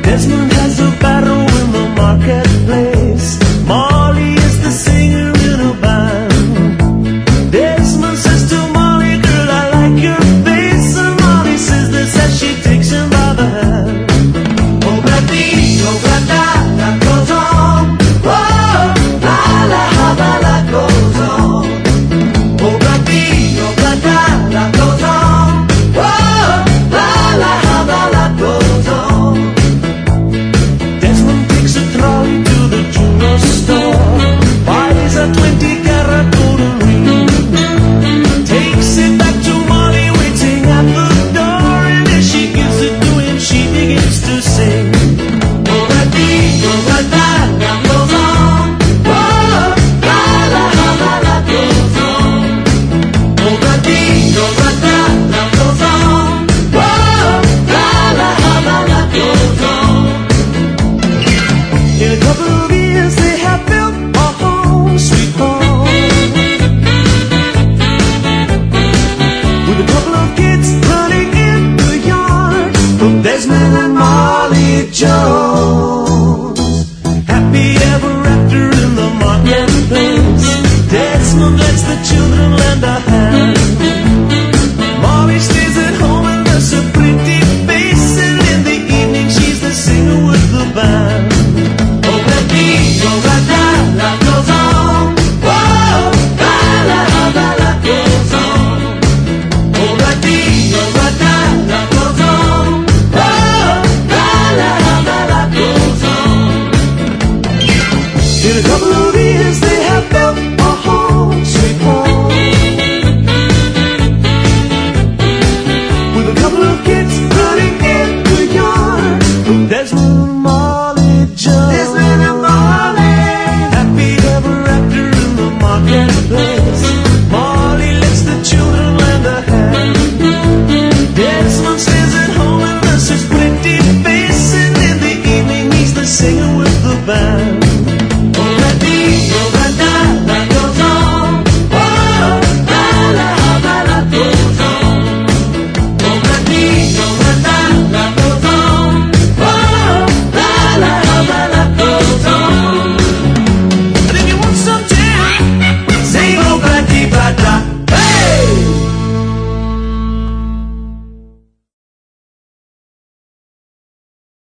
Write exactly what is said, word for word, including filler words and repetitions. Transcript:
Desmond has a barrow in the marketplace. Molly is the singer in a band. Desmond says to Molly, girl, I like your face. And Molly says this as she takes him by the hand. Oh, baby, oh, la, la, goes on. Oh, la, la, how la, la goes on. Oh, baby, oh, la, la, goes on. Oh, la, la, how la, la goes on. Desmond takes a trolley to the jeweler store, buys a twenty carat golden ring, takes it back to Molly waiting at the door, and as she gives it to him, she begins to sing. Oh, that beat, oh, that that, that goes on. Oh, la la la la la goes on. Oh, that beat, oh, that that, that goes on. Oh, la la la la la goes on. In a couple of years they have built a home, sweet home, with a couple of kids running in the yard of Desmond and Molly Jones. Happy ever after in the marketplace. Desmond lets the children lend a hand. Molly stays at home and does a pretty face, and in the evening she's the singer